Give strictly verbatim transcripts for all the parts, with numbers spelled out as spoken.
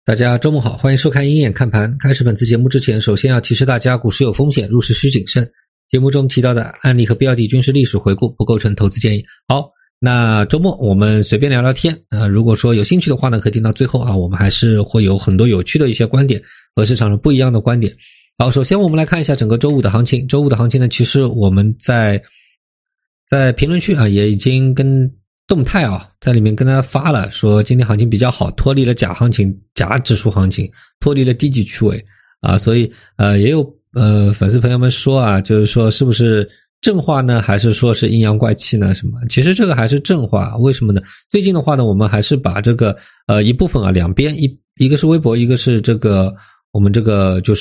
大家周末好，欢迎收看鹰眼看盘。开始本次节目之前，首先要提示大家，股市有风险，入市需谨慎。节目中提到的案例和标的均是历史回顾，不构成投资建议。好，那周末我们随便聊聊天啊、呃，如果说有兴趣的话呢，可以听到最后啊，我们还是会有很多有趣的一些观点和市场上不一样的观点。好，首先我们来看一下整个周五的行情。周五的行情呢，其实我们在在评论区啊也已经跟动态啊，在里面跟大家发了，说今天行情比较好，脱离了假行情、假指数行情，脱离了低级区位啊，所以呃也有呃粉丝朋友们说啊，就是说是不是正话呢，还是说是阴阳怪气呢？什么？其实这个还是正话，为什么呢？最近的话呢，我们还是把这个呃一部分啊，两边一一个是微博，一个是这个我们这个就是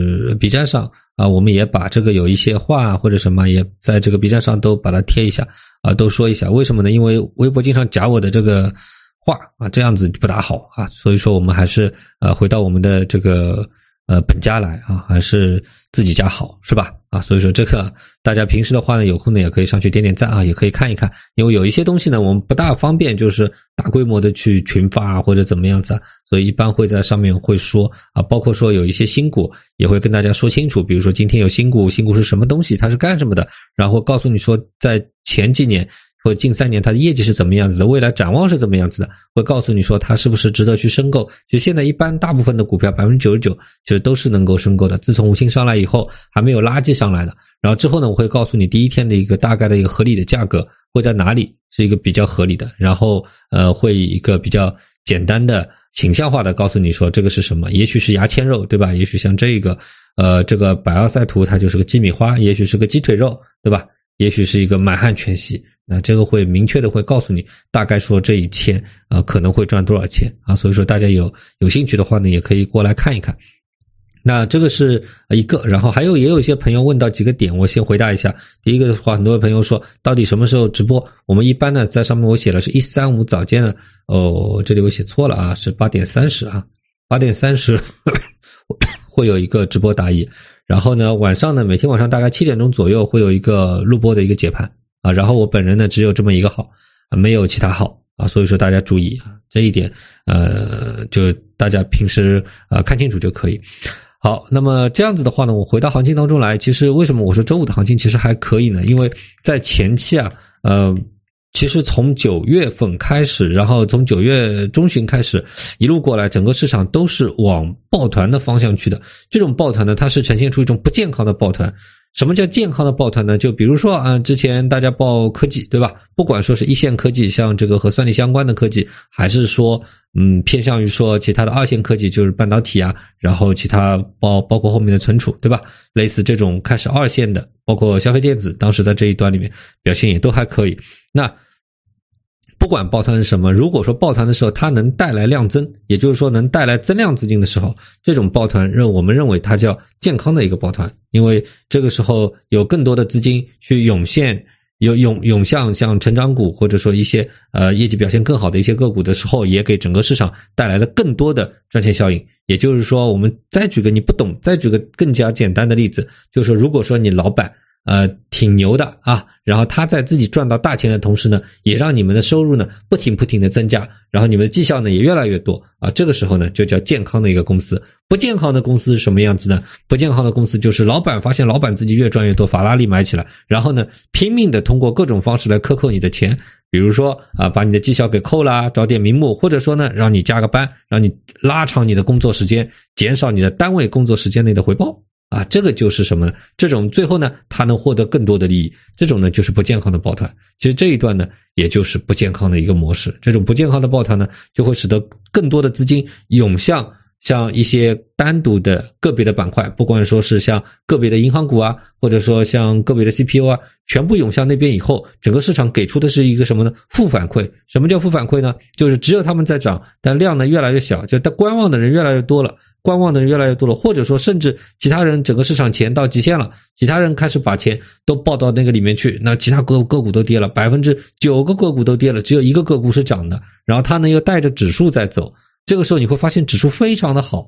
B 站上啊，我们也把这个有一些话或者什么也在这个 B 站上都把它贴一下啊，都说一下。为什么呢？因为微博经常夹我的这个话啊，这样子不大好啊，所以说我们还是呃回到我们的这个呃本家来啊，还是自己家好，是吧？啊，所以说这个大家平时的话呢，有空呢也可以上去点点赞啊，也可以看一看，因为有一些东西呢我们不大方便就是大规模的去群发啊或者怎么样子啊，所以一般会在上面会说啊，包括说有一些新股也会跟大家说清楚，比如说今天有新股，新股是什么东西，它是干什么的，然后告诉你说在前几年或近三年它的业绩是怎么样子的，未来展望是怎么样子的，会告诉你说它是不是值得去申购。其实现在一般大部分的股票 百分之九十九 其实都是能够申购的，自从五星上来以后还没有垃圾上来的，然后之后呢我会告诉你第一天的一个大概的一个合理的价格会在哪里，是一个比较合理的，然后呃会一个比较简单的形象化的告诉你说这个是什么，也许是牙签肉对吧，也许像这个呃这个百奥赛图它就是个鸡米花，也许是个鸡腿肉对吧，也许是一个满汉全席，那这个会明确的会告诉你大概说这一千呃可能会赚多少钱啊，所以说大家有有兴趣的话呢也可以过来看一看。那这个是一个，然后还有也有一些朋友问到几个点，我先回答一下。第一个的话，很多朋友说到底什么时候直播，我们一般呢在上面我写了是一三五早间呢，哦这里我写错了啊，是八点三十啊，八点三十会有一个直播答疑，然后呢晚上呢每天晚上大概七点钟左右会有一个录播的一个解盘啊，然后我本人呢只有这么一个号啊，没有其他号啊，所以说大家注意啊，这一点呃就大家平时呃看清楚就可以。好，那么这样子的话呢，我回到行情当中来，其实为什么我说周五的行情其实还可以呢？因为在前期啊呃其实从九月份开始，然后从九月中旬开始一路过来，整个市场都是往抱团的方向去的。这种抱团呢，它是呈现出一种不健康的抱团。什么叫健康的抱团呢？就比如说啊，之前大家抱科技对吧，不管说是一线科技，像这个和算力相关的科技，还是说嗯偏向于说其他的二线科技，就是半导体啊，然后其他包包括后面的存储对吧，类似这种开始二线的，包括消费电子，当时在这一段里面表现也都还可以。那不管抱团是什么，如果说抱团的时候它能带来量增，也就是说能带来增量资金的时候，这种抱团认我们认为它叫健康的一个抱团，因为这个时候有更多的资金去涌现有涌涌向像成长股或者说一些呃业绩表现更好的一些个股的时候，也给整个市场带来了更多的赚钱效应。也就是说我们再举个你不懂再举个更加简单的例子，就是说如果说你老板呃，挺牛的啊，然后他在自己赚到大钱的同时呢，也让你们的收入呢不停不停的增加，然后你们的绩效呢也越来越多啊，这个时候呢就叫健康的一个公司。不健康的公司是什么样子呢？不健康的公司就是老板发现老板自己越赚越多，法拉利买起来，然后呢拼命的通过各种方式来克扣你的钱，比如说啊把你的绩效给扣啦，找点名目，或者说呢让你加个班，让你拉长你的工作时间，减少你的单位工作时间内的回报。啊，这个就是什么呢？这种最后呢，他能获得更多的利益，这种呢就是不健康的抱团。其实这一段呢，也就是不健康的一个模式。这种不健康的抱团呢，就会使得更多的资金涌向像一些单独的个别的板块，不管说是像个别的银行股啊，或者说像个别的 C P U 啊，全部涌向那边以后，整个市场给出的是一个什么呢？负反馈。什么叫负反馈呢？就是只有他们在涨，但量呢越来越小，就观望的人越来越多了。观望的人越来越多了，或者说甚至其他人整个市场钱到极限了，其他人开始把钱都抱到那个里面去，那其他个个股都跌了， 百分之九 个个股都跌了，只有一个个股是涨的，然后它呢又带着指数在走，这个时候你会发现指数非常的好，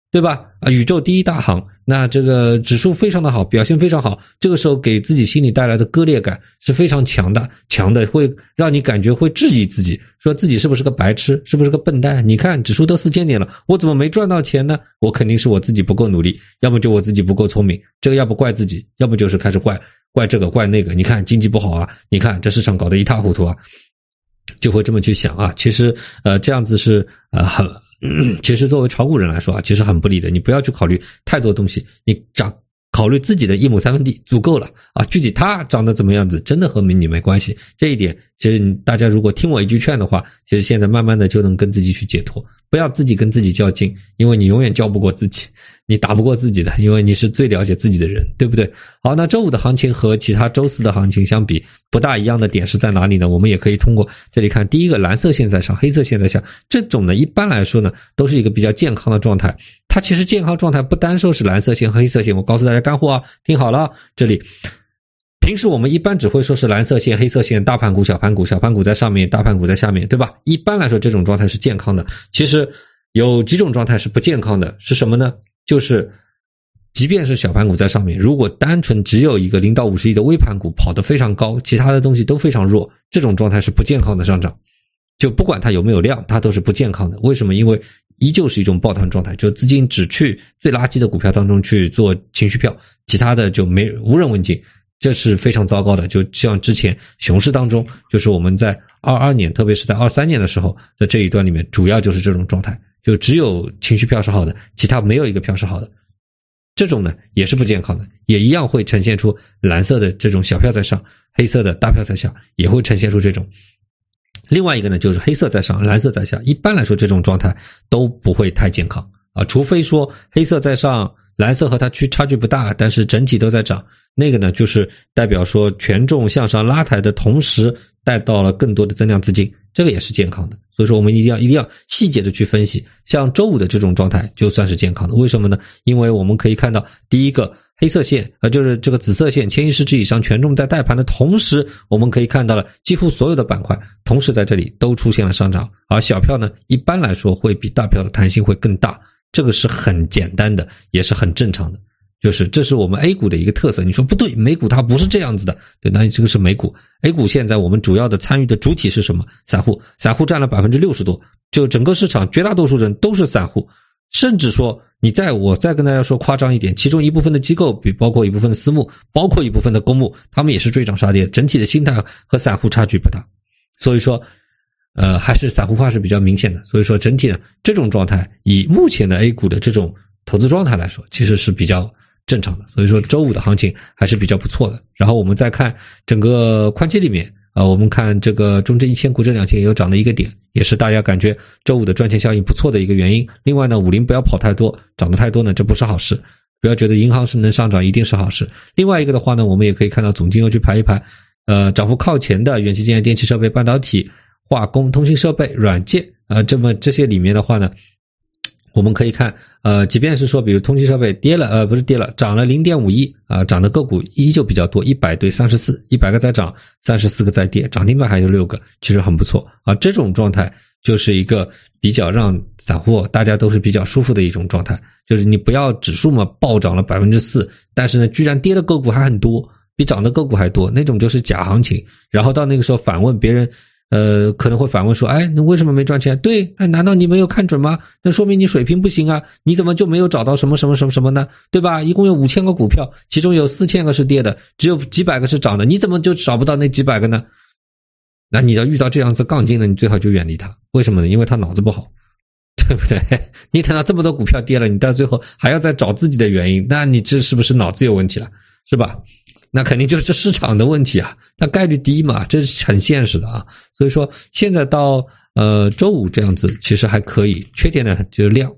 对吧？啊，宇宙第一大行，那这个指数非常的好，表现非常好，这个时候给自己心里带来的割裂感是非常强的，强的会让你感觉会质疑自己，说自己是不是个白痴，是不是个笨蛋？你看指数都四千点了，我怎么没赚到钱呢？我肯定是我自己不够努力，要么就我自己不够聪明，这个要不怪自己，要不就是开始怪怪这个怪那个。你看经济不好啊，你看这市场搞得一塌糊涂啊，就会这么去想啊。其实呃这样子是呃很。嗯，其实作为炒股人来说啊，其实很不利的。你不要去考虑太多东西，你涨考虑自己的一亩三分地足够了啊。具体它长得怎么样子，真的和你没关系。这一点，其实大家如果听我一句劝的话，其实现在慢慢的就能跟自己去解脱，不要自己跟自己较劲，因为你永远较不过自己，你打不过自己的，因为你是最了解自己的人，对不对？好，那周五的行情和其他周四的行情相比，不大一样的点是在哪里呢？我们也可以通过这里看，第一个蓝色线在上，黑色线在下，这种呢一般来说呢都是一个比较健康的状态。它其实健康状态不单说是蓝色线和黑色线，我告诉大家干货啊，听好了，这里平时我们一般只会说是蓝色线、黑色线，大盘股、小盘股，小盘股在上面，大盘股在下面，对吧？一般来说这种状态是健康的。其实有几种状态是不健康的，是什么呢？就是即便是小盘股在上面，如果单纯只有一个零到五十亿的微盘股跑得非常高，其他的东西都非常弱，这种状态是不健康的上涨。就不管它有没有量，它都是不健康的。为什么？因为依旧是一种抱团状态，就资金只去最垃圾的股票当中去做情绪票，其他的就没无人问津，这是非常糟糕的。就像之前熊市当中，就是我们在二二年，特别是在二三年的时候的这一段里面，主要就是这种状态，就只有情绪票是好的，其他没有一个票是好的。这种呢也是不健康的，也一样会呈现出蓝色的这种小票在上，黑色的大票在下，也会呈现出这种。另外一个呢就是黑色在上，蓝色在下，一般来说这种状态都不会太健康啊，除非说黑色在上，蓝色和它区差距不大，但是整体都在涨，那个呢就是代表说权重向上拉抬的同时带到了更多的增量资金，这个也是健康的。所以说我们一定要一定要细节的去分析，像周五的这种状态就算是健康的。为什么呢？因为我们可以看到第一个黑色线呃，就是这个紫色线，千亿市值以上权重在带盘的同时，我们可以看到了几乎所有的板块同时在这里都出现了上涨，而小票呢一般来说会比大票的弹性会更大，这个是很简单的，也是很正常的，就是这是我们 A 股的一个特色。你说不对，美股它不是这样子的，对，那这个是美股。 A 股现在我们主要的参与的主体是什么？散户，散户占了 百分之六十 多，就整个市场绝大多数人都是散户，甚至说你再我再跟大家说夸张一点，其中一部分的机构，比包括一部分的私募，包括一部分的公募，他们也是追涨杀跌，整体的心态和散户差距不大，所以说呃，还是散户化是比较明显的。所以说整体呢这种状态以目前的 A 股的这种投资状态来说其实是比较正常的，所以说周五的行情还是比较不错的。然后我们再看整个宽基里面啊、呃，我们看这个中证一千、沪深两千也有涨的一个点，也是大家感觉周五的赚钱效应不错的一个原因。另外呢，五零不要跑太多，涨得太多呢这不是好事，不要觉得银行是能上涨一定是好事。另外一个的话呢，我们也可以看到总金额去排一排，呃，涨幅靠前的元器件、电气设备、半导体、化工、通信设备、软件啊、呃，这么这些里面的话呢，我们可以看呃，即便是说比如通信设备跌了呃不是跌了涨了 零点五一 啊、呃，涨的个股依旧比较多，一百对三十四，一百个在涨，三十四个在跌，涨停板还有六个，其实很不错啊。这种状态就是一个比较让散户大家都是比较舒服的一种状态，就是你不要指数嘛暴涨了 百分之四， 但是呢居然跌的个股还很多，比涨的个股还多，那种就是假行情。然后到那个时候反问别人呃，可能会反问说，哎，那为什么没赚钱？对，那难道你没有看准吗？那说明你水平不行啊，你怎么就没有找到什么什么什么什么呢？对吧？一共有五千个股票，其中有四千个是跌的，只有几百个是涨的，你怎么就找不到那几百个呢？那你要遇到这样子杠精的，你最好就远离他。为什么呢？因为他脑子不好，对不对？你等到这么多股票跌了，你到最后还要再找自己的原因，那你这是不是脑子有问题了？是吧？那肯定就是这市场的问题啊，那概率低嘛，这是很现实的啊。所以说现在到呃周五这样子其实还可以，缺点呢就是量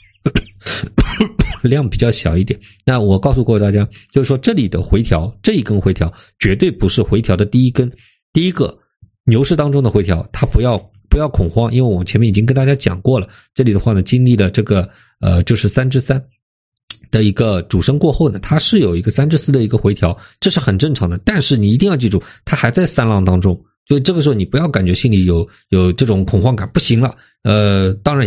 量比较小一点。那我告诉过大家，就是说这里的回调，这一根回调绝对不是回调的第一根，第一个牛市当中的回调，它不要不要恐慌，因为我前面已经跟大家讲过了，这里的话呢经历了这个呃就是三之三的一个主升过后呢，它是有一个三至四的一个回调，这是很正常的。但是你一定要记住，它还在三浪当中，就这个时候你不要感觉心里有有这种恐慌感，不行了。呃，当然也有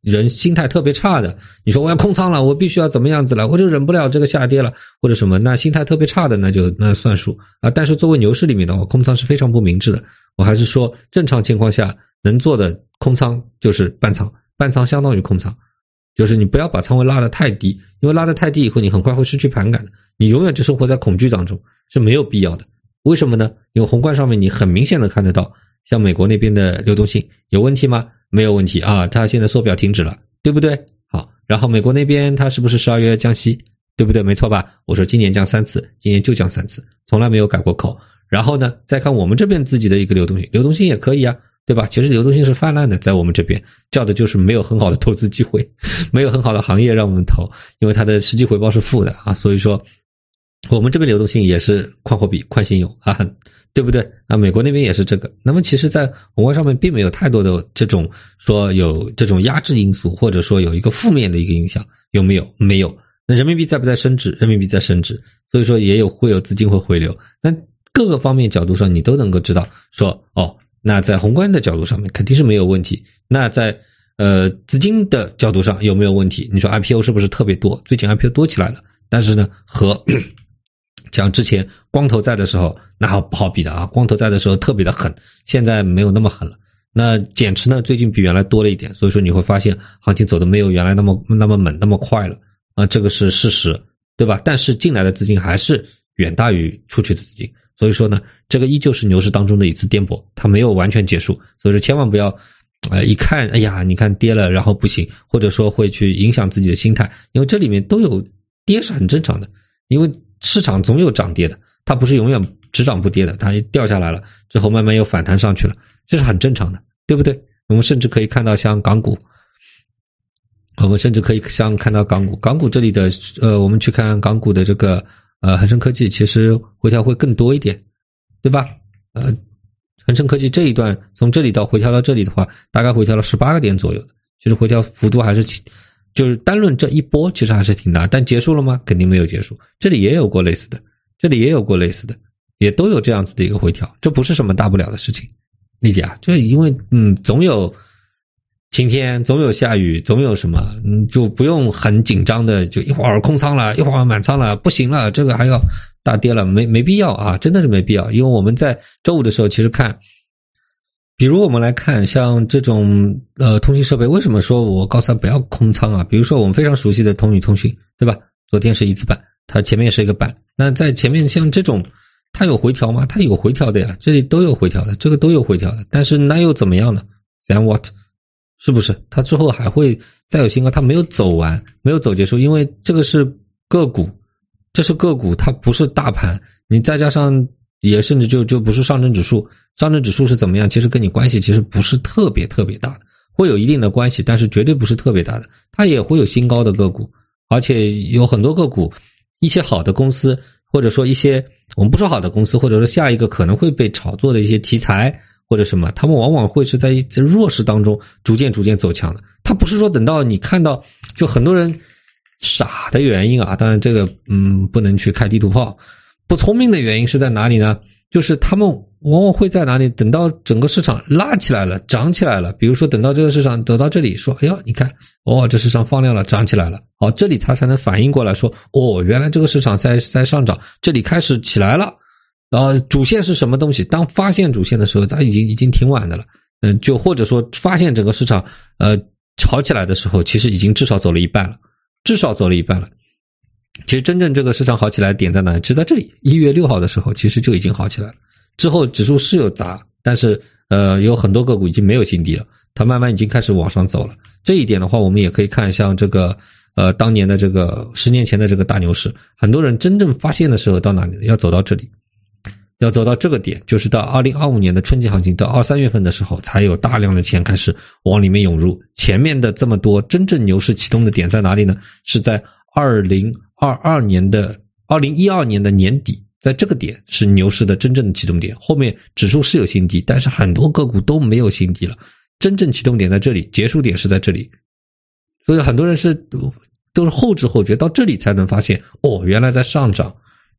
人心态特别差的，你说我要空仓了，我必须要怎么样子了，我就忍不了这个下跌了或者什么，那心态特别差的那就那算数啊。但是作为牛市里面的话，空仓是非常不明智的。我还是说正常情况下能做的空仓就是半仓，半仓相当于空仓，就是你不要把仓位拉得太低，因为拉得太低以后你很快会失去盘感的，你永远就生活在恐惧当中，是没有必要的。为什么呢？因为宏观上面你很明显的看得到，像美国那边的流动性有问题吗？没有问题啊，它现在缩表停止了，对不对？好，然后美国那边它是不是十二月降息，对不对？没错吧？我说今年降三次，今年就降三次，从来没有改过口。然后呢，再看我们这边自己的一个流动性，流动性也可以啊，对吧？其实流动性是泛滥的，在我们这边叫的就是没有很好的投资机会，没有很好的行业让我们投，因为它的实际回报是负的啊，所以说我们这边流动性也是宽货币、宽信用啊，对不对？啊，美国那边也是这个。那么其实在宏观上面并没有太多的这种说有这种压制因素，或者说有一个负面的一个影响，有没有？没有。那人民币在不在升值？人民币在升值，所以说也有会有资金会回流。那各个方面角度上你都能够知道说，哦，那在宏观的角度上面肯定是没有问题。那在呃资金的角度上有没有问题？你说 I P O 是不是特别多？最近 I P O 多起来了，但是呢和讲之前光头在的时候那好不好比的啊，光头在的时候特别的狠，现在没有那么狠了。那减持呢最近比原来多了一点，所以说你会发现行情走的没有原来那么那么猛那么快了啊，这个是事实，对吧？但是进来的资金还是远大于出去的资金，所以说呢这个依旧是牛市当中的一次颠簸，它没有完全结束，所以说千万不要呃，一看哎呀你看跌了然后不行，或者说会去影响自己的心态，因为这里面都有跌是很正常的，因为市场总有涨跌的，它不是永远只涨不跌的，它掉下来了之后慢慢又反弹上去了，这是很正常的，对不对？我们甚至可以看到像港股，我们甚至可以像看到港股，港股这里的呃，我们去看港股的这个呃恒生科技，其实回调会更多一点，对吧？呃，恒生科技这一段从这里到回调到这里的话，大概回调了十八个点左右的，其实回调幅度还是挺，就是单论这一波其实还是挺大，但结束了吗？肯定没有结束，这里也有过类似的，这里也有过类似的，也都有这样子的一个回调，这不是什么大不了的事情，理解啊？这因为嗯总有晴天，总有下雨，总有什么，嗯就不用很紧张的，就一会儿空仓了，一会儿满仓了，不行了，这个还要大跌了，没没必要啊，真的是没必要，因为我们在周五的时候其实看。比如我们来看像这种呃通信设备，为什么说我告诉他不要空仓啊？比如说我们非常熟悉的通宇通讯，对吧？昨天是一字板，它前面也是一个板，那在前面像这种它有回调吗？它有回调的呀，这里都有回调的，这个都有回调的，但是那又怎么样呢？ Then what？ 是不是它之后还会再有新高？它没有走完，没有走结束，因为这个是个股，这是个股，它不是大盘，你再加上也甚至就就不是上证指数，上证指数是怎么样，其实跟你关系其实不是特别特别大的，会有一定的关系，但是绝对不是特别大的，它也会有新高的个股，而且有很多个股，一些好的公司，或者说一些我们不说好的公司，或者说下一个可能会被炒作的一些题材或者什么，他们往往会是在在弱势当中逐渐逐渐走强的，它不是说等到你看到就很多人傻的原因啊，当然这个嗯不能去开地图炮，不聪明的原因是在哪里呢？就是他们往往会在哪里，等到整个市场拉起来了，涨起来了，比如说等到这个市场走到这里说，哎呀你看哦这市场放量了，涨起来了，好，这里它才能反应过来说，哦原来这个市场在在上涨，这里开始起来了，呃主线是什么东西？当发现主线的时候，它已经已经挺晚的了，嗯、呃、就或者说发现整个市场呃炒起来的时候，其实已经至少走了一半了，至少走了一半了。其实真正这个市场好起来的点在哪里？就在这里，一月六号的时候其实就已经好起来了，之后指数是有砸，但是呃有很多个股已经没有新低了，它慢慢已经开始往上走了。这一点的话我们也可以看像这个呃当年的这个十年前的这个大牛市，很多人真正发现的时候到哪里？要走到这里，要走到这个点，就是到二零二五年的春季行情到二三月份的时候才有大量的钱开始往里面涌入，前面的这么多真正牛市启动的点在哪里呢？是在二零二二年的二零一二年的年底，在这个点是牛市的真正的启动点，后面指数是有新低，但是很多个股都没有新低了，真正启动点在这里，结束点是在这里，所以很多人是都是后知后觉，到这里才能发现哦原来在上涨，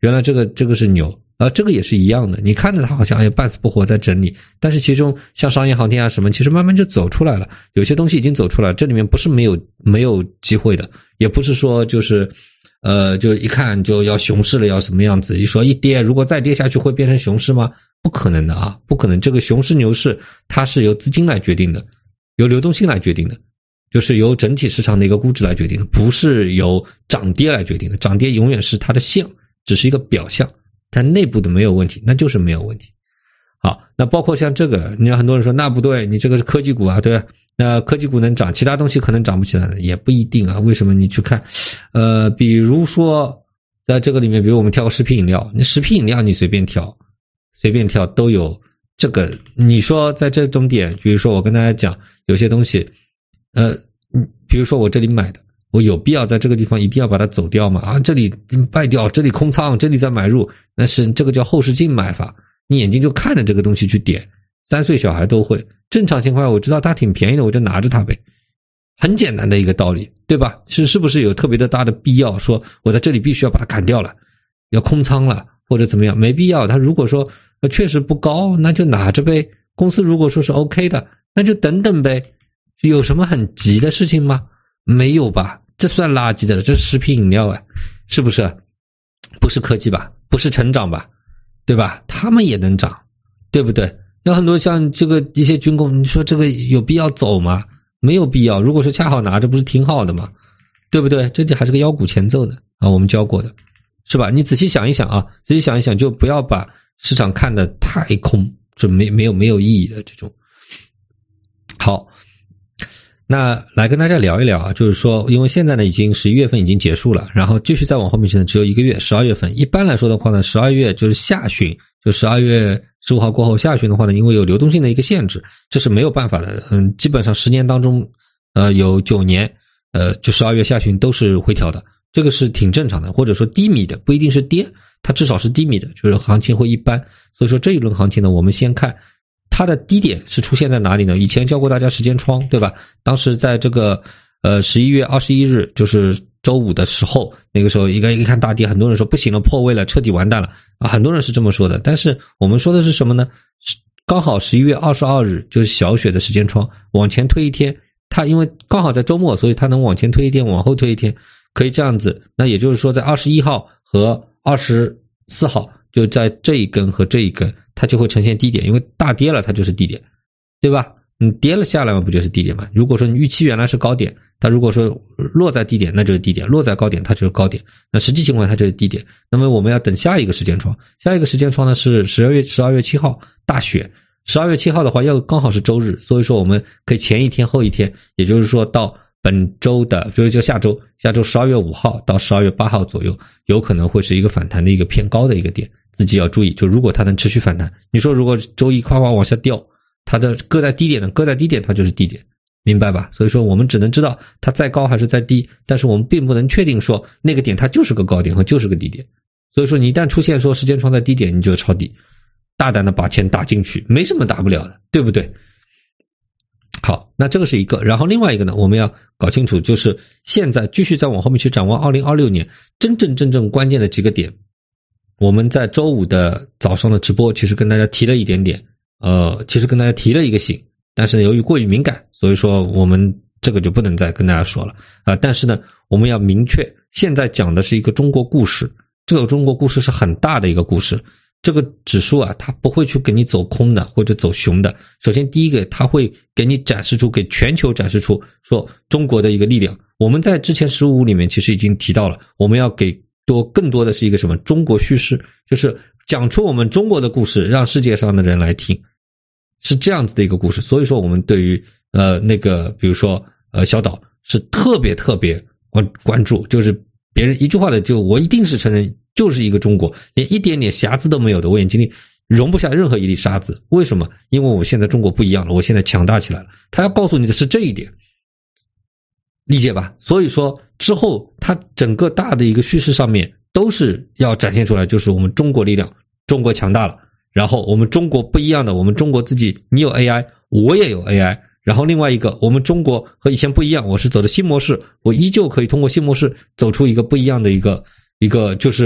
原来这个这个是牛，啊，这个也是一样的，你看着它好像哎半死不活在整理，但是其中像商业航天啊什么，其实慢慢就走出来了，有些东西已经走出来了，这里面不是没有没有机会的，也不是说就是呃就一看就要熊市了要什么样子，一说一跌如果再跌下去会变成熊市吗？不可能的啊，不可能，这个熊市牛市它是由资金来决定的，由流动性来决定的，就是由整体市场的一个估值来决定的，不是由涨跌来决定的，涨跌永远是它的象，只是一个表象，它内部的没有问题，那就是没有问题。好，那包括像这个，你有很多人说那不对，你这个是科技股啊，对吧？那科技股能涨，其他东西可能涨不起来的，也不一定啊。为什么？你去看，呃，比如说在这个里面，比如我们挑个食品饮料，你食品饮料你随便挑，随便挑都有这个。你说在这种点，比如说我跟大家讲，有些东西，呃，比如说我这里买的。我有必要在这个地方一定要把它走掉吗？啊，这里卖掉，这里空仓，这里再买入，那是这个叫后视镜买法，你眼睛就看着这个东西去点，三岁小孩都会，正常情况下我知道它挺便宜的，我就拿着它呗，很简单的一个道理，对吧？是是不是有特别的大的必要说我在这里必须要把它砍掉了，要空仓了或者怎么样？没必要，它如果说确实不高，那就拿着呗，公司如果说是 OK 的，那就等等呗，有什么很急的事情吗？没有吧，这算垃圾的了，这是食品饮料啊，是不是？不是科技吧，不是成长吧，对吧？他们也能涨，对不对？有很多像这个一些军工，你说这个有必要走吗？没有必要，如果说恰好拿着不是挺好的吗？对不对？这还是个腰股前奏呢啊，我们教过的，是吧？你仔细想一想啊，仔细想一想，就不要把市场看得太空，就没没有没有意义的这种。好。那来跟大家聊一聊啊，就是说因为现在呢已经十一月份已经结束了，然后继续再往后面去呢只有一个月，十二月份。一般来说的话呢，十二月就是下旬，就十二月十五号过后下旬的话呢，因为有流动性的一个限制，这是没有办法的。嗯，基本上十年当中呃有九年呃就十二月下旬都是回调的，这个是挺正常的，或者说低迷的，不一定是跌，它至少是低迷的，就是行情会一般。所以说这一轮行情呢，我们先看它的低点是出现在哪里呢？以前教过大家时间窗，对吧？当时在这个呃十一月二十一日，就是周五的时候，那个时候一个一看大跌，很多人说不行了，破位了，彻底完蛋了啊，很多人是这么说的。但是我们说的是什么呢？刚好十一月二十二日就是小雪的时间窗，往前推一天，它因为刚好在周末，所以它能往前推一天，往后推一天，可以这样子。那也就是说，在二十一号和二十四号，就在这一根和这一根。它就会呈现低点，因为大跌了它就是低点，对吧？你跌了下来嘛，不就是低点嘛？如果说你预期原来是高点，它如果说落在低点，那就是低点；落在高点，它就是高点。那实际情况它就是低点。那么我们要等下一个时间窗，下一个时间窗呢是十二月十二月七号大雪，十二月七号的话要刚好是周日，所以说我们可以前一天后一天，也就是说到本周的，比如就下周，下周十二月五号到十二月八号左右，有可能会是一个反弹的一个偏高的一个点。自己要注意，就如果它能持续反弹，你说如果周一夸夸往下掉，它的搁在低点的，搁在低点它就是低点，明白吧？所以说我们只能知道它再高还是再低，但是我们并不能确定说那个点它就是个高点和就是个低点。所以说你一旦出现说时间窗在低点，你就抄底，大胆的把钱打进去，没什么大不了的，对不对？好，那这个是一个，然后另外一个呢，我们要搞清楚，就是现在继续再往后面去展望二零二六年真正真正关键的几个点。我们在周五的早上的直播其实跟大家提了一点点，呃，其实跟大家提了一个醒，但是由于过于敏感，所以说我们这个就不能再跟大家说了啊、呃。但是呢，我们要明确，现在讲的是一个中国故事，这个中国故事是很大的一个故事。这个指数啊，它不会去给你走空的或者走熊的。首先第一个，它会给你展示出，给全球展示出说中国的一个力量。我们在之前十五里面其实已经提到了，我们要给多更多的是一个什么中国叙事，就是讲出我们中国的故事，让世界上的人来听，是这样子的一个故事。所以说我们对于呃那个比如说呃小岛是特别特别关关注，就是别人一句话的就我一定是承认就是一个中国，连一点点瑕疵都没有的，我眼睛里容不下任何一粒沙子。为什么？因为我现在中国不一样了，我现在强大起来了。他要告诉你的是这一点，理解吧？所以说之后它整个大的一个叙事上面都是要展现出来，就是我们中国力量，中国强大了，然后我们中国不一样的，我们中国自己，你有 A I 我也有 A I， 然后另外一个我们中国和以前不一样，我是走的新模式，我依旧可以通过新模式走出一个不一样的一个一个就是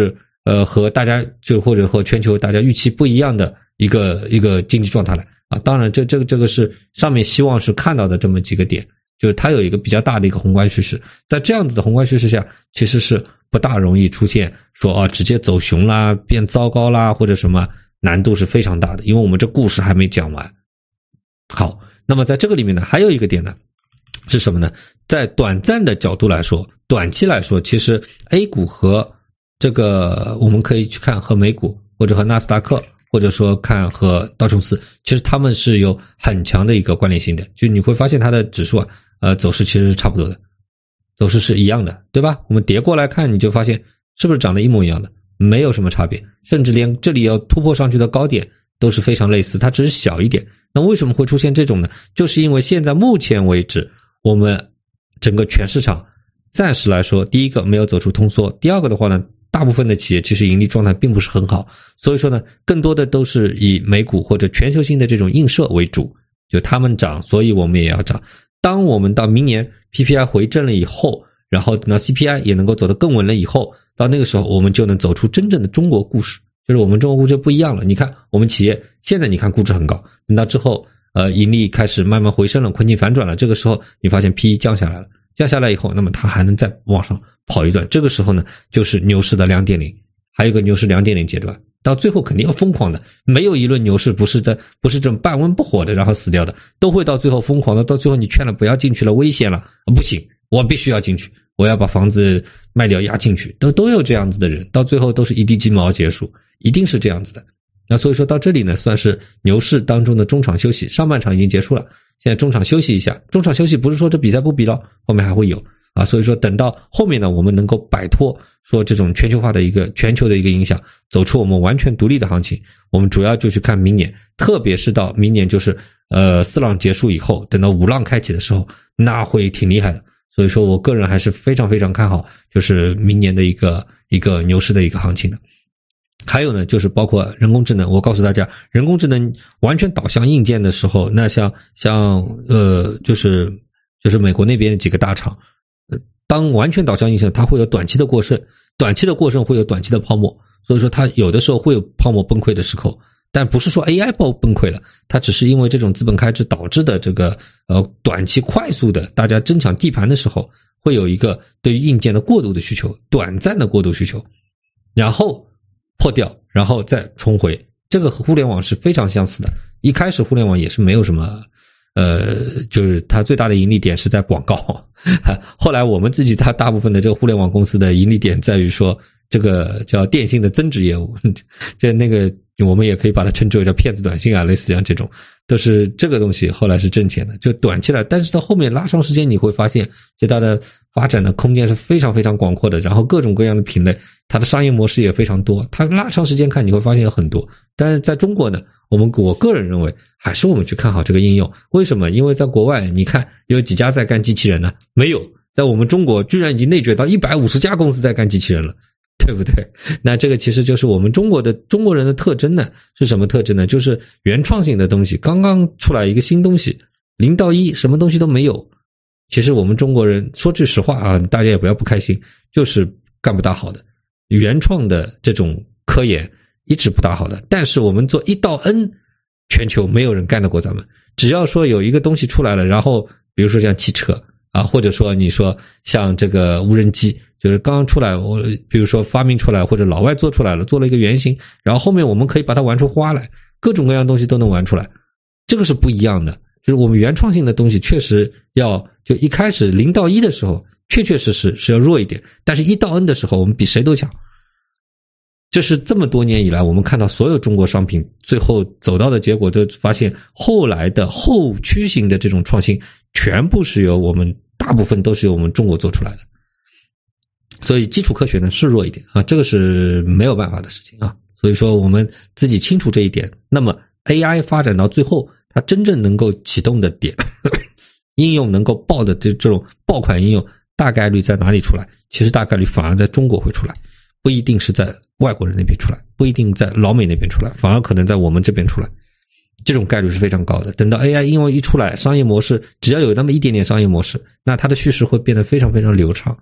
呃和大家就或者和全球大家预期不一样的一个一个经济状态来啊。当然这这个这个是上面希望是看到的这么几个点，就是它有一个比较大的一个宏观叙事，在这样子的宏观叙事下，其实是不大容易出现说啊直接走熊啦、变糟糕啦或者什么，难度是非常大的，因为我们这故事还没讲完。好，那么在这个里面呢，还有一个点呢是什么呢？在短暂的角度来说，短期来说，其实 A 股和这个我们可以去看和美股或者和纳斯达克，或者说看和道琼斯，其实他们是有很强的一个关联性的，就你会发现它的指数啊，呃，走势其实是差不多的，走势是一样的，对吧？我们叠过来看，你就发现是不是长得一模一样的，没有什么差别，甚至连这里要突破上去的高点都是非常类似，它只是小一点。那为什么会出现这种呢？就是因为现在目前为止，我们整个全市场暂时来说，第一个没有走出通缩，第二个的话呢，大部分的企业其实盈利状态并不是很好，所以说呢，更多的都是以美股或者全球性的这种映射为主，就他们涨，所以我们也要涨。当我们到明年 P P I 回正了以后，然后等到 C P I 也能够走得更稳了以后，到那个时候我们就能走出真正的中国故事，就是我们中国故事就不一样了。你看我们企业现在你看估值很高，等到之后呃盈利开始慢慢回升了，困境反转了，这个时候你发现 P E 降下来了，降下来以后，那么它还能再往上跑一段，这个时候呢就是牛市的 二点零， 还有一个牛市 二点零 阶段，到最后肯定要疯狂的，没有一轮牛市不是在不是这种半温不火的然后死掉的，都会到最后疯狂的，到最后你劝了不要进去了，危险了，不行，我必须要进去，我要把房子卖掉押进去，都都有这样子的人，到最后都是一地鸡毛结束，一定是这样子的。那所以说到这里呢，算是牛市当中的中场休息，上半场已经结束了，现在中场休息一下，中场休息不是说这比赛不比了，后面还会有啊，所以说等到后面呢，我们能够摆脱说这种全球化的一个全球的一个影响，走出我们完全独立的行情，我们主要就去看明年，特别是到明年就是呃四浪结束以后，等到五浪开启的时候，那会挺厉害的。所以说我个人还是非常非常看好，就是明年的一个一个牛市的一个行情的。还有呢，就是包括人工智能，我告诉大家，人工智能完全导向硬件的时候，那像像呃就是就是美国那边几个大厂，当完全导向硬件，它会有短期的过剩，短期的过剩会有短期的泡沫，所以说它有的时候会有泡沫崩溃的时候，但不是说 A I 爆崩溃了，它只是因为这种资本开支导致的这个呃短期快速的大家争抢地盘的时候，会有一个对于硬件的过度的需求，短暂的过度需求，然后破掉，然后再重回。这个和互联网是非常相似的，一开始互联网也是没有什么呃，就是它最大的盈利点是在广告，后来我们自己它大部分的这个互联网公司的盈利点在于说这个叫电信的增值业务，这那个我们也可以把它称之为叫骗子短信啊，类似像这种都是这个东西后来是挣钱的，就短期来，但是到后面拉长时间你会发现其实它的发展的空间是非常非常广阔的，然后各种各样的品类，它的商业模式也非常多，它拉长时间看你会发现有很多。但是在中国呢，我们我个人认为还是我们去看好这个应用。为什么？因为在国外你看有几家在干机器人呢？没有，在我们中国居然已经内卷到一百五十家公司在干机器人了，对不对？那这个其实就是我们中国的中国人的特征呢。是什么特征呢？就是原创性的东西，刚刚出来一个新东西，零到一什么东西都没有。其实我们中国人说句实话啊，大家也不要不开心，就是干不大好的，原创的这种科研一直不大好的。但是我们做一到 N， 全球没有人干得过咱们。只要说有一个东西出来了，然后比如说像汽车啊，或者说你说像这个无人机，就是刚刚出来，我比如说发明出来或者老外做出来了，做了一个原型，然后后面我们可以把它玩出花来，各种各样的东西都能玩出来，这个是不一样的。就是我们原创性的东西确实要就一开始零到一的时候确确实实是要弱一点，但是一到 N 的时候我们比谁都强。这是这么多年以来我们看到所有中国商品最后走到的结果，都发现后来的后驱型的这种创新全部是由我们大部分都是由我们中国做出来的。所以基础科学呢是弱一点啊，这个是没有办法的事情啊。所以说我们自己清楚这一点，那么 A I 发展到最后它真正能够启动的点应用能够爆的这这种爆款应用大概率在哪里出来？其实大概率反而在中国会出来，不一定是在外国人那边出来，不一定在老美那边出来，反而可能在我们这边出来，这种概率是非常高的。等到 A I 应用一出来，商业模式只要有那么一点点商业模式，那它的叙事会变得非常非常流畅，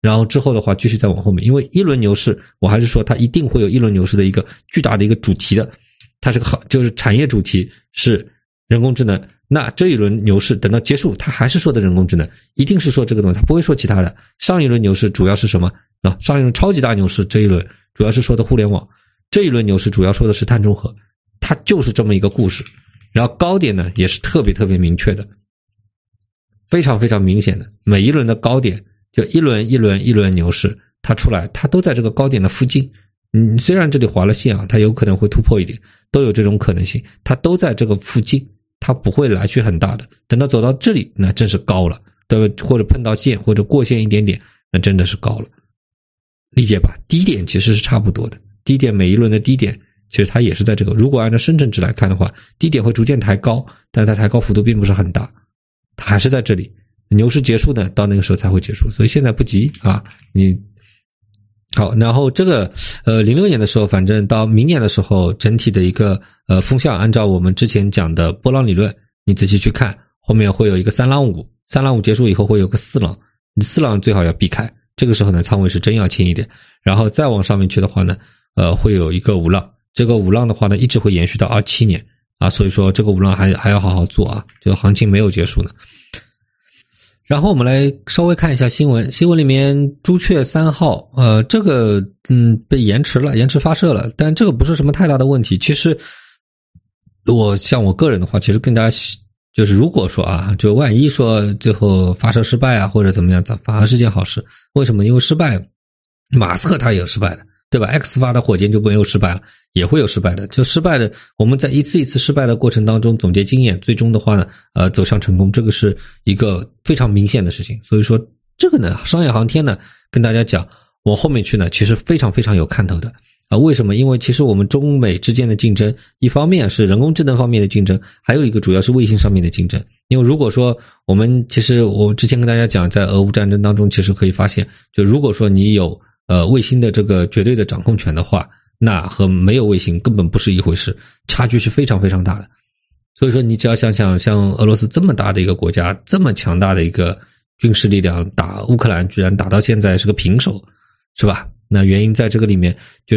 然后之后的话继续再往后面，因为一轮牛市我还是说它一定会有一轮牛市的一个巨大的一个主题的，它是个好就是产业主题是人工智能，那这一轮牛市等到结束它还是说的人工智能，一定是说这个东西，它不会说其他的。上一轮牛市主要是什么？那上一轮超级大牛市这一轮主要是说的互联网，这一轮牛市主要说的是碳中和，它就是这么一个故事。然后高点呢也是特别特别明确的，非常非常明显的，每一轮的高点就一轮一轮一轮牛市它出来，它都在这个高点的附近。嗯，虽然这里划了线啊，它有可能会突破一点，都有这种可能性，它都在这个附近，它不会来去很大的。等到走到这里那真是高了，对吧？或者碰到线或者过线一点点，那真的是高了，理解吧？低点其实是差不多的，低点每一轮的低点其实它也是在这个，如果按照深成指来看的话，低点会逐渐抬高，但是它抬高幅度并不是很大，它还是在这里。牛市结束呢，到那个时候才会结束，所以现在不急啊。你好，然后这个呃零六年的时候，反正到明年的时候，整体的一个呃风向，按照我们之前讲的波浪理论，你仔细去看，后面会有一个三浪五，三浪五结束以后会有个四浪，你四浪最好要避开，这个时候呢仓位是真要轻一点，然后再往上面去的话呢，呃会有一个五浪，这个五浪的话呢一直会延续到二七年啊，所以说这个五浪还还要好好做啊，这个行情没有结束呢。然后我们来稍微看一下新闻，新闻里面朱雀三号，呃，这个嗯被延迟了，延迟发射了，但这个不是什么太大的问题。其实我像我个人的话，其实更加就是如果说啊，就万一说最后发射失败啊或者怎么样，反而是件好事。为什么？因为失败，马斯克他也有失败的，对吧 ？X 发的火箭就没有失败了，也会有失败的。就失败的，我们在一次一次失败的过程当中总结经验，最终的话呢，呃，走向成功，这个是一个非常明显的事情。所以说，这个呢，商业航天呢，跟大家讲，往后面去呢，其实非常非常有看头的啊。为什么？因为其实我们中美之间的竞争，一方面是人工智能方面的竞争，还有一个主要是卫星上面的竞争。因为如果说我们其实我之前跟大家讲，在俄乌战争当中，其实可以发现，就如果说你有呃，卫星的这个绝对的掌控权的话，那和没有卫星根本不是一回事，差距是非常非常大的。所以说你只要想想，像俄罗斯这么大的一个国家，这么强大的一个军事力量，打乌克兰居然打到现在是个平手，是吧？那原因在这个里面，就是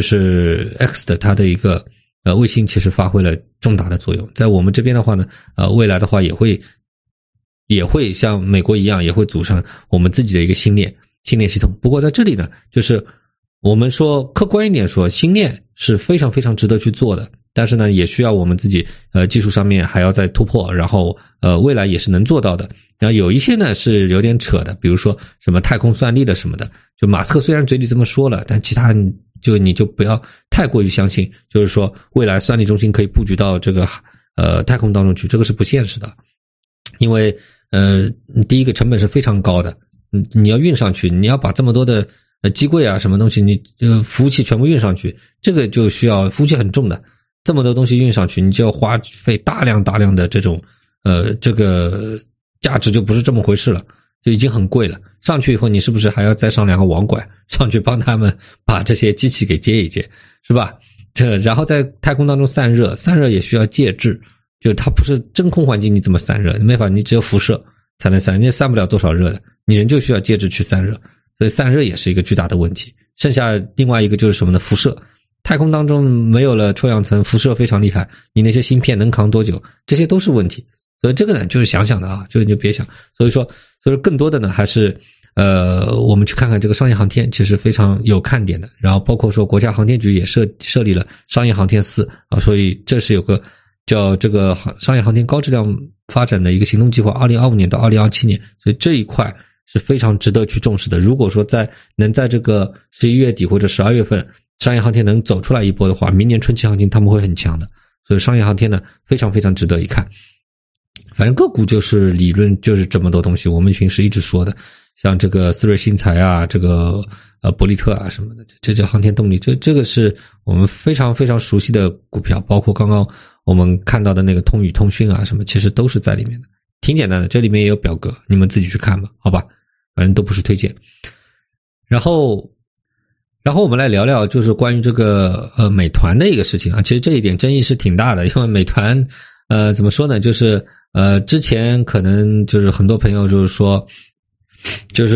X 的它的一个呃卫星其实发挥了重大的作用。在我们这边的话呢，呃未来的话也会也会像美国一样，也会组上我们自己的一个星链星链系统。不过在这里呢，就是我们说客观一点说，星链是非常非常值得去做的，但是呢也需要我们自己呃技术上面还要再突破，然后呃未来也是能做到的。然后有一些呢是有点扯的，比如说什么太空算力的什么的，就马斯克虽然嘴里这么说了，但其他就你就不要太过于相信，就是说未来算力中心可以布局到这个呃太空当中去，这个是不现实的。因为呃第一个成本是非常高的，你要运上去，你要把这么多的呃机柜啊什么东西，你呃服务器全部运上去，这个就需要服务器很重的，这么多东西运上去，你就要花费大量大量的这种呃这个价值就不是这么回事了，就已经很贵了。上去以后你是不是还要再上两个网管上去帮他们把这些机器给接一接，是吧？这然后在太空当中散热，散热也需要介质，就它不是真空环境你怎么散热？没法，你只有辐射才能散，你也散不了多少热的，你人就需要介质去散热，所以散热也是一个巨大的问题。剩下另外一个就是什么呢？辐射。太空当中没有了臭氧层，辐射非常厉害，你那些芯片能扛多久？这些都是问题。所以这个呢就是想想的啊，就你就别想。所以说，所以更多的呢还是呃我们去看看这个商业航天，其实非常有看点的。然后包括说国家航天局也设设立了商业航天四啊，所以这是有个叫这个商业航天高质量发展的一个行动计划，二零二五年到二零二七年，所以这一块是非常值得去重视的。如果说在能在这个十一月底或者十二月份商业航天能走出来一波的话，明年春季航天他们会很强的。所以商业航天呢非常非常值得一看。反正个股就是理论就是这么多东西，我们平时一直说的，像这个思瑞新材啊，这个呃伯利特啊什么的，这叫航天动力，这这个是我们非常非常熟悉的股票，包括刚刚我们看到的那个通宇通讯啊什么，其实都是在里面的，挺简单的，这里面也有表格，你们自己去看吧，好吧，反正都不是推荐。然后然后我们来聊聊就是关于这个呃美团的一个事情啊，其实这一点争议是挺大的，因为美团呃怎么说呢，就是呃之前可能就是很多朋友就是说就是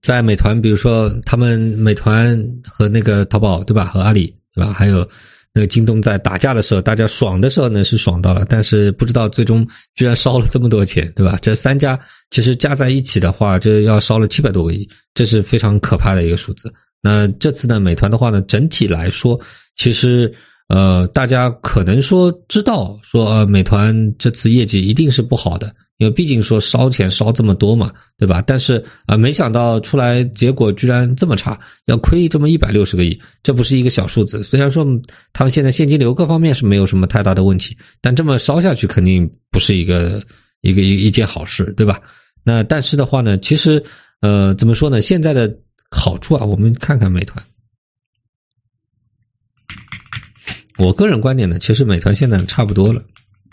在美团，比如说他们美团和那个淘宝对吧，和阿里对吧，还有那个京东在打架的时候，大家爽的时候呢是爽到了，但是不知道最终居然烧了这么多钱，对吧？这三家其实加在一起的话，这要烧了七百多个亿，这是非常可怕的一个数字。那这次呢，美团的话呢，整体来说，其实呃，大家可能说知道说呃，美团这次业绩一定是不好的，因为毕竟说烧钱烧这么多嘛，对吧？但是啊、呃，没想到出来结果居然这么差，要亏这么一百六十个亿，这不是一个小数字。虽然说他们现在现金流各方面是没有什么太大的问题，但这么烧下去肯定不是一个一个一一件好事，对吧？那但是的话呢，其实呃，怎么说呢？现在的好处啊，我们看看美团。我个人观点呢，其实美团现在差不多了，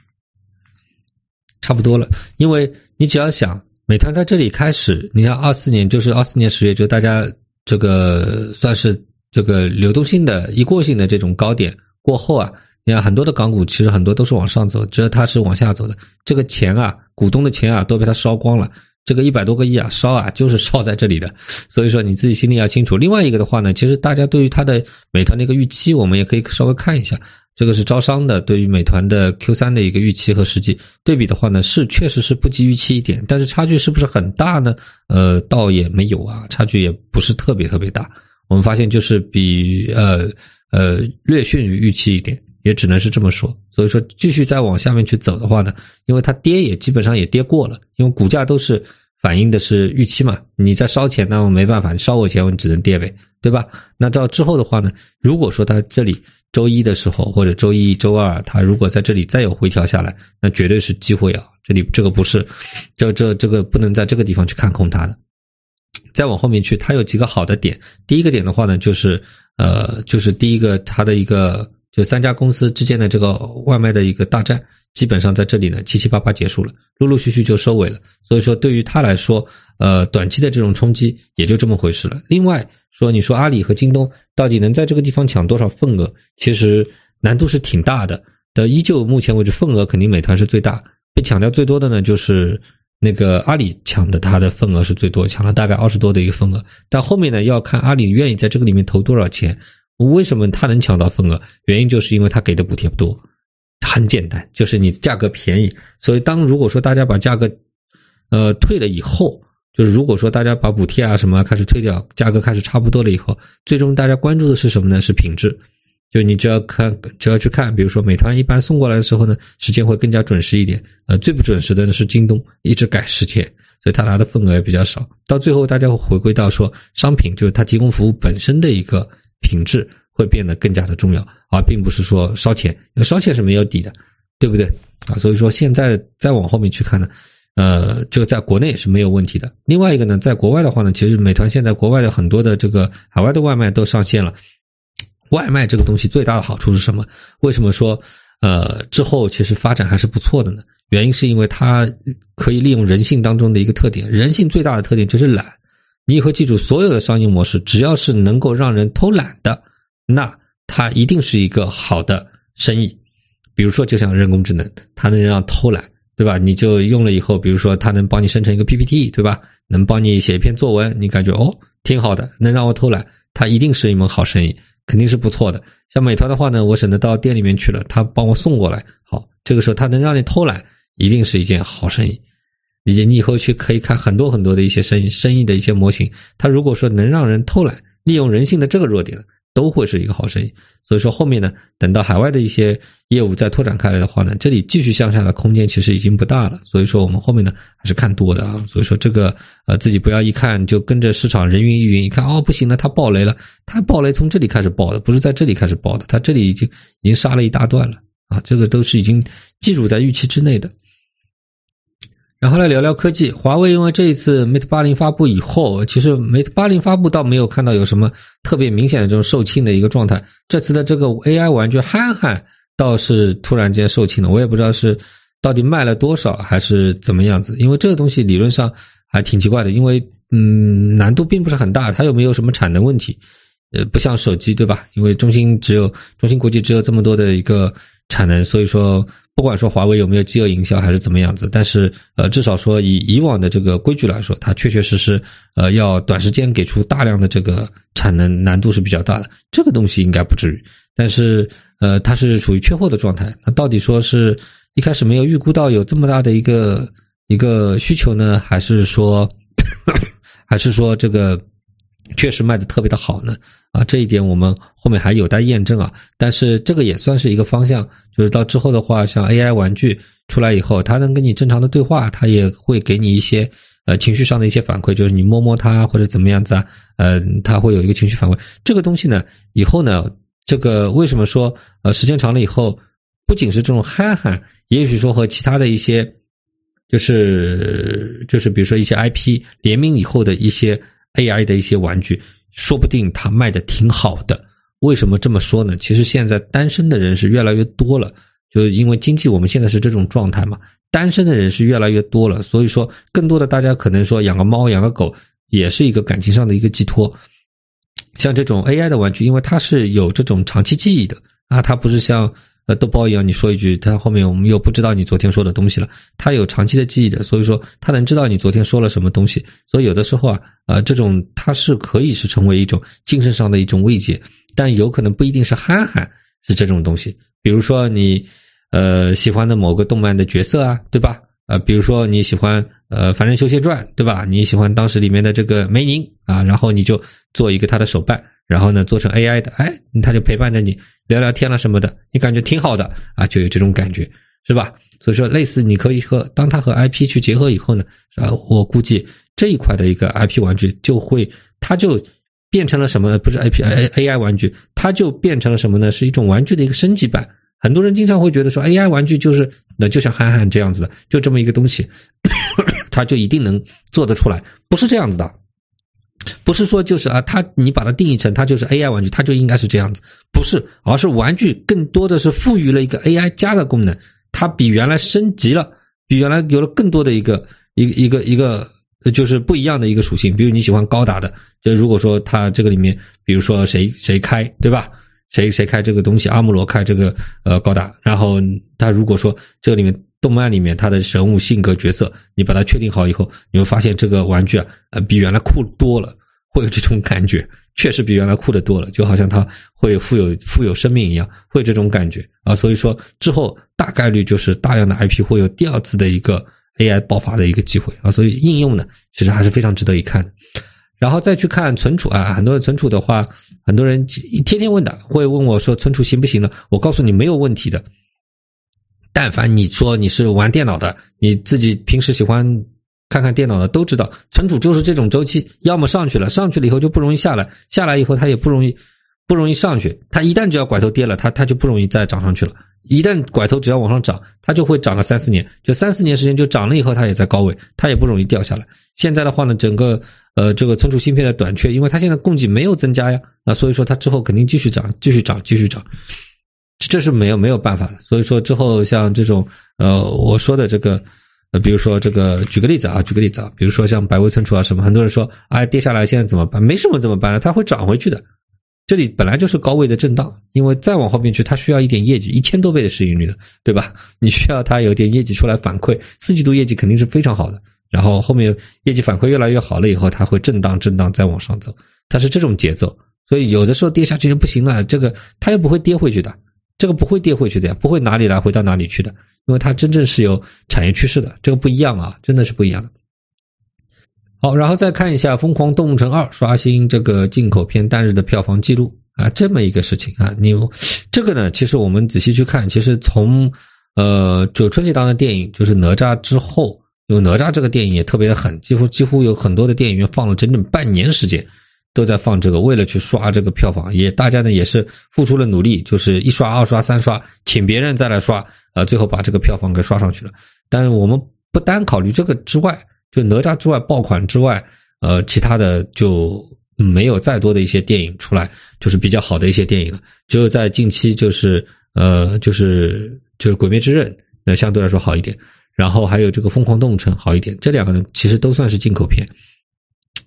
差不多了，因为你只要想，美团在这里开始，你看二四年就是二四年十月，就大家这个算是这个流动性的一过性的这种高点过后啊，你看很多的港股其实很多都是往上走，只有它是往下走的，这个钱啊，股东的钱啊都被它烧光了。这个一百多个亿啊，烧啊就是烧在这里的，所以说你自己心里要清楚。另外一个的话呢，其实大家对于它的美团的一个预期，我们也可以稍微看一下，这个是招商的对于美团的 Q 三 的一个预期和实际对比的话呢，是确实是不及预期一点，但是差距是不是很大呢？呃，倒也没有啊，差距也不是特别特别大。我们发现就是比呃呃略逊于预期一点。也只能是这么说，所以说继续再往下面去走的话呢，因为它跌也基本上也跌过了，因为股价都是反映的是预期嘛，你在烧钱，那我没办法，你烧我钱我只能跌呗，对吧？那到之后的话呢，如果说它这里周一的时候或者周一周二它如果在这里再有回调下来，那绝对是机会啊，这里这个不是这这这个不能在这个地方去看空它的。再往后面去，它有几个好的点，第一个点的话呢，就是呃就是第一个它的一个就三家公司之间的这个外卖的一个大战，基本上在这里呢七七八八结束了，陆陆续续就收尾了。所以说对于他来说，呃，短期的这种冲击也就这么回事了。另外说，你说阿里和京东到底能在这个地方抢多少份额，其实难度是挺大的。的依旧目前为止份额肯定美团是最大，被抢掉最多的呢就是那个阿里抢的，它的份额是最多，抢了大概二十多的一个份额。但后面呢要看阿里愿意在这个里面投多少钱。为什么他能抢到份额？原因就是因为他给的补贴不多，很简单，就是你价格便宜。所以当如果说大家把价格呃退了以后，就是如果说大家把补贴啊什么开始退掉，价格开始差不多了以后，最终大家关注的是什么呢？是品质。就你只要看，只要去看，比如说美团一般送过来的时候呢，时间会更加准时一点。呃，最不准时的呢是京东，一直改时间，所以他拿的份额也比较少。到最后大家会回归到说，商品就是它提供服务本身的一个品质会变得更加的重要，而并不是说烧钱，因为烧钱是没有底的，对不对啊？所以说现在再往后面去看呢，呃，就在国内也是没有问题的。另外一个呢，在国外的话呢，其实美团现在国外的很多的这个海外的外卖都上线了。外卖这个东西最大的好处是什么？为什么说呃之后其实发展还是不错的呢？原因是因为它可以利用人性当中的一个特点，人性最大的特点就是懒。你以后记住，所有的商业模式只要是能够让人偷懒的，那它一定是一个好的生意。比如说就像人工智能，它能让偷懒，对吧？你就用了以后，比如说它能帮你生成一个 P P T， 对吧？能帮你写一篇作文，你感觉哦挺好的，能让我偷懒，它一定是一门好生意，肯定是不错的。像美团的话呢，我省得到店里面去了，他帮我送过来，好，这个时候他能让你偷懒，一定是一件好生意。你你以后去可以看很多很多的一些生意生意的一些模型，它如果说能让人偷懒，利用人性的这个弱点，都会是一个好生意。所以说后面呢，等到海外的一些业务再拓展开来的话呢，这里继续向下的空间其实已经不大了。所以说我们后面呢还是看多的啊。所以说这个呃自己不要一看就跟着市场人云亦云，一看哦不行了，它爆雷了，它爆雷从这里开始爆的，不是在这里开始爆的，它这里已经已经杀了一大段了啊，这个都是已经计入在预期之内的。然后来聊聊科技，华为因为这一次 Mate 八零发布以后，其实 Mate 八零发布倒没有看到有什么特别明显的这种售罄的一个状态，这次的这个 A I 玩具憨憨倒是突然间售罄了，我也不知道是到底卖了多少还是怎么样子，因为这个东西理论上还挺奇怪的，因为嗯难度并不是很大，它又没有什么产能问题，呃不像手机对吧，因为中芯只有中芯国际只有这么多的一个产能，所以说不管说华为有没有饥饿营销还是怎么样子，但是呃至少说以以往的这个规矩来说，它确确实实呃要短时间给出大量的这个产能难度是比较大的，这个东西应该不至于。但是呃它是处于缺货的状态，那到底说是一开始没有预估到有这么大的一个一个需求呢，还是说还是说这个确实卖的特别的好呢？啊，这一点我们后面还有待验证啊。但是这个也算是一个方向，就是到之后的话，像 A I 玩具出来以后，它能跟你正常的对话，它也会给你一些呃情绪上的一些反馈，就是你摸摸它或者怎么样子啊，呃，它会有一个情绪反馈。这个东西呢，以后呢，这个为什么说呃时间长了以后，不仅是这种憨憨，也许说和其他的一些就是就是比如说一些 I P 联名以后的一些 A I 的一些玩具，说不定它卖的挺好的。为什么这么说呢？其实现在单身的人是越来越多了，就因为经济我们现在是这种状态嘛，单身的人是越来越多了，所以说更多的大家可能说养个猫养个狗也是一个感情上的一个寄托。像这种 A I 的玩具，因为它是有这种长期记忆的啊，它不是像呃豆包一样，你说一句，它后面我们又不知道你昨天说的东西了，它有长期的记忆的，所以说它能知道你昨天说了什么东西，所以有的时候啊，呃，这种它是可以是成为一种精神上的一种慰藉，但有可能不一定是憨憨是这种东西，比如说你呃喜欢的某个动漫的角色啊，对吧？呃，比如说你喜欢呃《凡人修仙传》，对吧？你喜欢当时里面的这个梅宁啊，然后你就做一个他的手办，然后呢做成 A I 的，哎，他就陪伴着你聊聊天了什么的，你感觉挺好的啊，就有这种感觉，是吧？所以说类似你可以和当它和 I P 去结合以后呢，啊，我估计这一块的一个 I P 玩具就会，它就变成了什么呢？不是 I P A I 玩具，它就变成了什么呢？是一种玩具的一个升级版。很多人经常会觉得说 A I 玩具就是那就像憨憨这样子的，就这么一个东西它就一定能做得出来，不是这样子的，不是说就是啊，它你把它定义成它就是 A I 玩具，它就应该是这样子，不是，而是玩具更多的是赋予了一个 A I 加的功能，它比原来升级了，比原来有了更多的一个一个一个一个就是不一样的一个属性。比如你喜欢高达的，就如果说它这个里面比如说谁谁开，对吧？谁谁开这个东西，阿姆罗开这个呃高达，然后他如果说这个里面动漫里面他的人物性格角色，你把它确定好以后，你会发现这个玩具啊，呃比原来酷多了，会有这种感觉，确实比原来酷的多了，就好像它会富有富有生命一样，会有这种感觉啊。所以说之后大概率就是大量的 I P 会有第二次的一个 A I 爆发的一个机会啊，所以应用呢其实还是非常值得一看的。然后再去看存储啊，很多的存储的话，很多人天天问的，会问我说存储行不行了？我告诉你没有问题的。但凡你说你是玩电脑的，你自己平时喜欢看看电脑的都知道，存储就是这种周期，要么上去了，上去了以后就不容易下来，下来以后它也不容易不容易上去，它一旦只要拐头跌了，它它就不容易再涨上去了。一旦拐头只要往上涨，它就会涨个三四年，就三四年时间就涨了以后，它也在高位，它也不容易掉下来。现在的话呢，整个呃这个存储芯片的短缺，因为它现在供给没有增加呀，那所以说它之后肯定继续涨，继续涨，继续涨，这是没有没有办法的。所以说之后像这种呃我说的这个呃比如说这个举个例子啊，举个例子啊，比如说像百威存储啊什么，很多人说哎跌下来现在怎么办？没什么怎么办呢？它会涨回去的。这里本来就是高位的震荡，因为再往后面去它需要一点业绩，一千多倍的市盈率的，对吧？你需要它有点业绩出来反馈，四季度业绩肯定是非常好的，然后后面业绩反馈越来越好了以后，它会震荡震荡再往上走，它是这种节奏。所以有的时候跌下去就不行了，这个它又不会跌回去的，这个不会跌回去的呀，不会哪里来回到哪里去的，因为它真正是有产业趋势的，这个不一样啊，真的是不一样的。好，然后再看一下《疯狂动物城二》刷新这个进口片单日的票房记录啊，这么一个事情啊，你这个呢，其实我们仔细去看，其实从呃就春节档的电影就是哪吒之后，因为哪吒这个电影也特别的狠，几乎几乎有很多的电影院放了整整半年时间都在放这个，为了去刷这个票房，也大家呢也是付出了努力，就是一刷二刷三刷，请别人再来刷，呃最后把这个票房给刷上去了。但是我们不单考虑这个之外，就哪吒之外爆款之外，呃其他的就没有再多的一些电影出来，就是比较好的一些电影了。只有在近期就是呃就是就是鬼灭之刃那、呃、相对来说好一点，然后还有这个疯狂动物城好一点，这两个呢其实都算是进口片。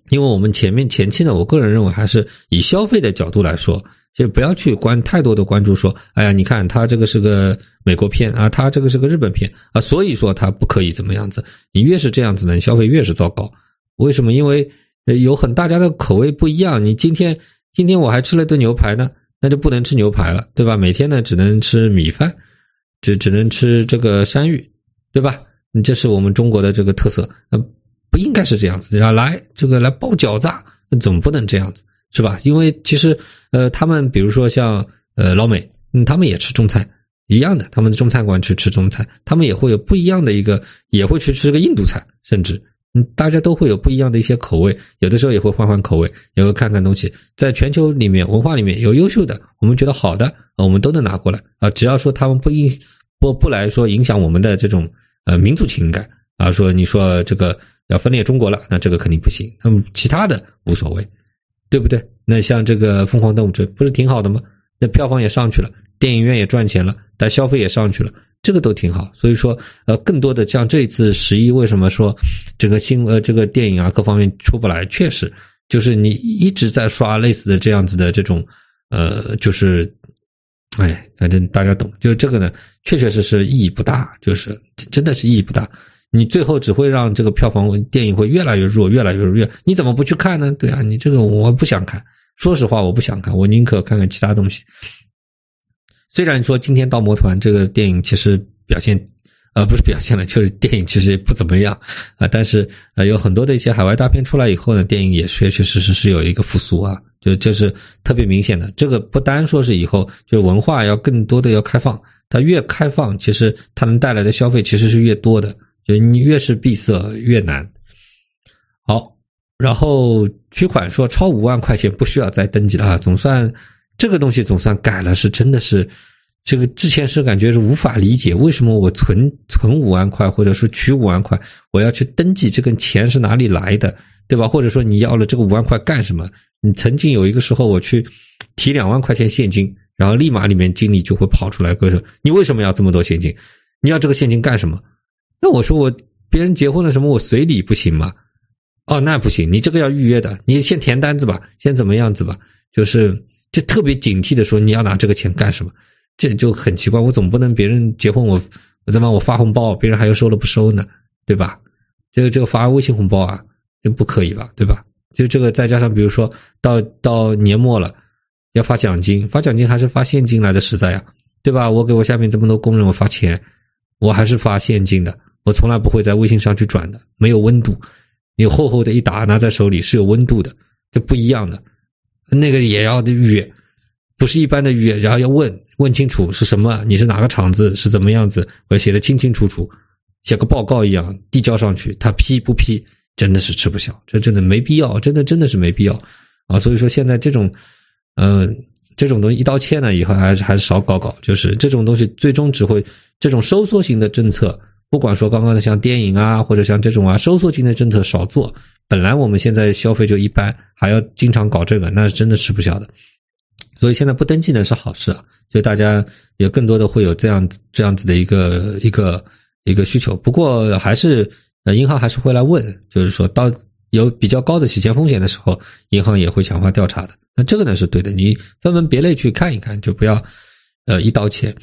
因为我们前面前期呢，我个人认为还是以消费的角度来说，就不要去关太多的关注说，哎呀，你看它这个是个美国片啊，它这个是个日本片啊，所以说它不可以怎么样子。你越是这样子呢，消费越是糟糕。为什么？因为有很大家的口味不一样。你今天今天我还吃了顿牛排呢，那就不能吃牛排了，对吧？每天呢只能吃米饭，只只能吃这个山芋，对吧？这是我们中国的这个特色。呃不应该是这样子，来这个来包饺子，怎么不能这样子，是吧？因为其实呃，他们比如说像呃老美，嗯，他们也吃中餐一样的，他们的中餐馆去吃中餐，他们也会有不一样的一个，也会去吃个印度菜，甚至嗯，大家都会有不一样的一些口味，有的时候也会换换口味，也会看看东西。在全球里面文化里面有优秀的，我们觉得好的，我们都能拿过来啊，只要说他们不影不不来说影响我们的这种呃民族情感啊，说你说这个要分裂中国了，那这个肯定不行。那么其他的无所谓，对不对？那像这个疯狂动物追不是挺好的吗？那票房也上去了，电影院也赚钱了，但消费也上去了，这个都挺好。所以说呃，更多的像这一次十一为什么说这个新呃这个电影啊各方面出不来，确实就是你一直在刷类似的这样子的这种呃就是哎反正大家懂，就这个呢确确实实意义不大，就是真的是意义不大。你最后只会让这个票房电影会越来越弱越来越弱，你怎么不去看呢？对啊，你这个我不想看，说实话我不想看，我宁可看看其他东西。虽然说今天盗魔团这个电影其实表现呃不是表现了，就是电影其实也不怎么样啊、呃，但是呃有很多的一些海外大片出来以后呢，电影也确确实实是有一个复苏啊，就就是特别明显的。这个不单说是以后就文化要更多的要开放，它越开放其实它能带来的消费其实是越多的，就你越是闭塞越难。好，然后取款说超五万块钱不需要再登记了啊，总算这个东西总算改了，是真的是这个之前是感觉是无法理解，为什么我存存五万块或者说取五万块我要去登记，这个钱是哪里来的，对吧？或者说你要了这个五万块干什么？你曾经有一个时候我去提两万块钱现金，然后立马里面经理就会跑出来跟我说，你为什么要这么多现金？你要这个现金干什么？那我说我别人结婚了什么我随礼不行吗？哦，那不行，你这个要预约的，你先填单子吧，先怎么样子吧，就是就特别警惕的说你要拿这个钱干什么，这就很奇怪，我总不能别人结婚我我怎么我发红包，别人还要收了不收呢，对吧？这个这个发微信红包啊，这不可以吧，对吧？就这个再加上比如说到到年末了要发奖金，发奖金还是发现金来的实在呀，对吧？我给我下面这么多工人我发钱，我还是发现金的，我从来不会在微信上去转的，没有温度，你厚厚的一沓拿在手里是有温度的，这不一样的。那个也要预约，不是一般的预约，然后要问问清楚是什么，你是哪个厂子，是怎么样子，我写的清清楚楚，写个报告一样递交上去，他批不批真的是吃不消，这真的没必要，真的真的是没必要啊！所以说现在这种呃这种东西一刀切呢，以后还是还是少搞搞，就是这种东西最终只会这种收缩型的政策，不管说刚刚的像电影啊或者像这种啊收缩型的政策少做，本来我们现在消费就一般，还要经常搞这个，那是真的吃不消的。所以现在不登记呢是好事啊，就大家有更多的会有这样这样子的一个一个一个需求。不过还是呃银行还是会来问，就是说到有比较高的洗钱风险的时候，银行也会强化调查的。那这个呢是对的，你分门别类去看一看，就不要呃一刀切。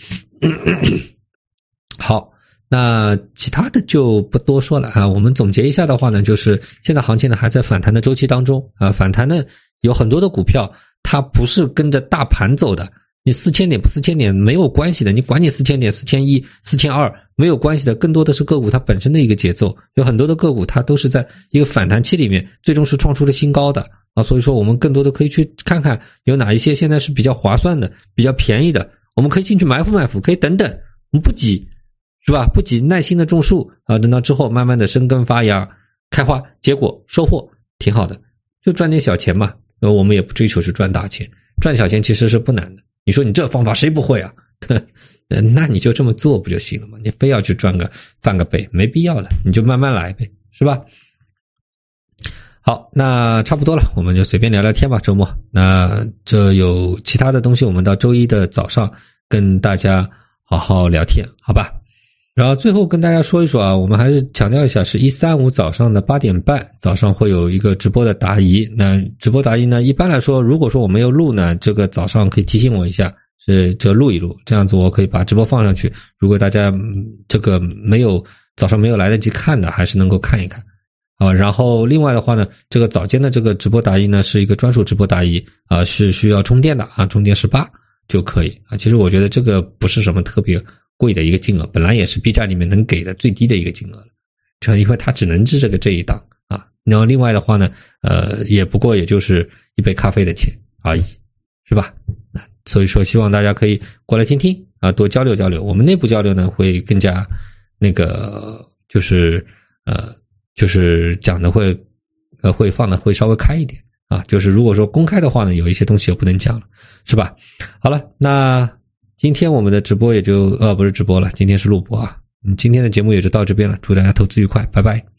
好，那其他的就不多说了啊。我们总结一下的话呢，就是现在行情呢还在反弹的周期当中啊，反弹呢有很多的股票它不是跟着大盘走的，你四千点不四千点没有关系的，你管你四千点四千一四千二没有关系的，更多的是个股它本身的一个节奏，有很多的个股它都是在一个反弹期里面最终是创出了新高的啊，所以说我们更多的可以去看看有哪一些现在是比较划算的比较便宜的，我们可以进去埋伏埋伏，可以等等，我们不急是吧？不急，耐心的种树啊，等到之后慢慢的生根发芽开花结果收获挺好的，就赚点小钱嘛，我们也不追求是赚大钱，赚小钱其实是不难的，你说你这方法谁不会啊？那你就这么做不就行了吗？你非要去赚个翻个倍没必要的，你就慢慢来呗，是吧？好，那差不多了，我们就随便聊聊天吧，周末。那这有其他的东西我们到周一的早上跟大家好好聊天，好吧？ 然后最后跟大家说一说啊，我们还是强调一下，是一三五早上的八点半，早上会有一个直播的答疑。那直播答疑呢，一般来说，如果说我没有录呢，这个早上可以提醒我一下，是这录一录，这样子我可以把直播放上去。如果大家、嗯、这个没有早上没有来得及看的，还是能够看一看啊。然后另外的话呢，这个早间的这个直播答疑呢，是一个专属直播答疑啊，是需要充电的啊，充电十八就可以啊。其实我觉得这个不是什么特别贵的一个金额，本来也是 B 站里面能给的最低的一个金额了，这因为它只能治这个这一档啊。然后另外的话呢，呃，也不过也就是一杯咖啡的钱而已，是吧？所以说希望大家可以过来听听啊，多交流交流。我们内部交流呢会更加那个，就是呃，就是讲的会呃会放的会稍微开一点啊。就是如果说公开的话呢，有一些东西也不能讲了，是吧？好了，那今天我们的直播也就呃不是直播了，今天是录播啊。嗯，今天的节目也就到这边了，祝大家投资愉快，拜拜。